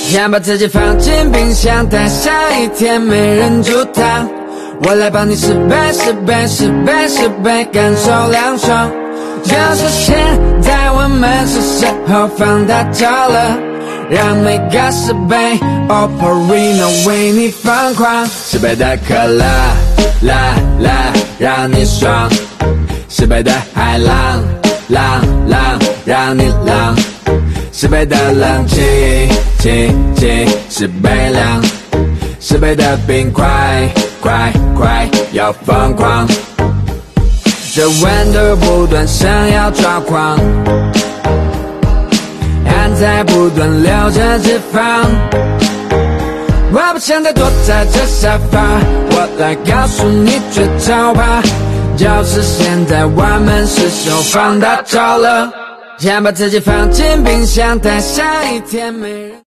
先把自己放进冰箱，待下一天没人阻挡。我来帮你10倍10倍10倍10倍，感受凉爽。就是现在我们是时候放大招了，让每个10倍 Operino 为你疯狂。10倍的可乐，啦啦，让你爽。10倍的海浪，浪浪，让你浪。10倍的冷气，气气，10倍凉。10倍的冰块，快快要疯狂。这温度不断想要抓狂，汗在不断流着脂肪。我不想再躲在这沙发，我来告诉你绝招吧。就是现在我们是时候放大招了，先把自己放进冰箱，待下一天没人